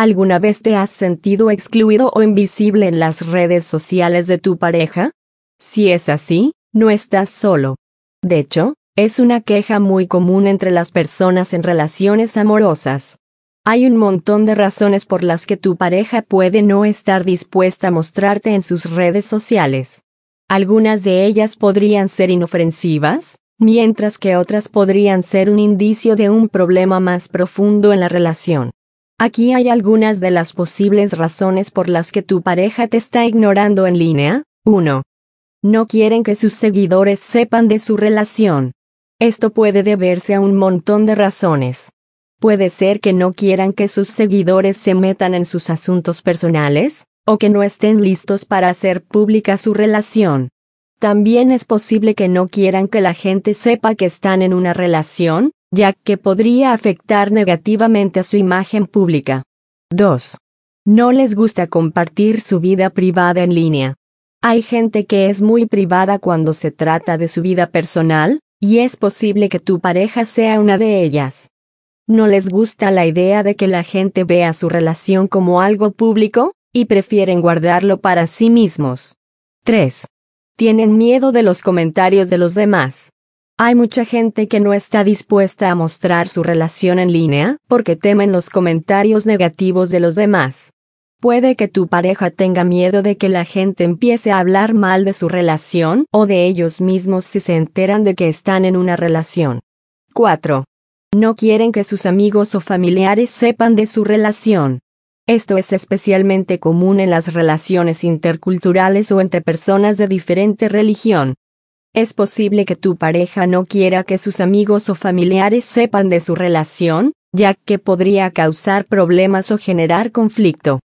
¿Alguna vez te has sentido excluido o invisible en las redes sociales de tu pareja? Si es así, no estás solo. De hecho, es una queja muy común entre las personas en relaciones amorosas. Hay un montón de razones por las que tu pareja puede no estar dispuesta a mostrarte en sus redes sociales. Algunas de ellas podrían ser inofensivas, mientras que otras podrían ser un indicio de un problema más profundo en la relación. Aquí hay algunas de las posibles razones por las que tu pareja te está ignorando en línea. 1. No quieren que sus seguidores sepan de su relación. Esto puede deberse a un montón de razones. Puede ser que no quieran que sus seguidores se metan en sus asuntos personales, o que no estén listos para hacer pública su relación. También es posible que no quieran que la gente sepa que están en una relación, ya que podría afectar negativamente a su imagen pública. 2. No les gusta compartir su vida privada en línea. Hay gente que es muy privada cuando se trata de su vida personal, y es posible que tu pareja sea una de ellas. No les gusta la idea de que la gente vea su relación como algo público, y prefieren guardarlo para sí mismos. 3. Tienen miedo de los comentarios de los demás. Hay mucha gente que no está dispuesta a mostrar su relación en línea porque temen los comentarios negativos de los demás. Puede que tu pareja tenga miedo de que la gente empiece a hablar mal de su relación o de ellos mismos si se enteran de que están en una relación. 4. No quieren que sus amigos o familiares sepan de su relación. Esto es especialmente común en las relaciones interculturales o entre personas de diferente religión. Es posible que tu pareja no quiera que sus amigos o familiares sepan de su relación, ya que podría causar problemas o generar conflicto.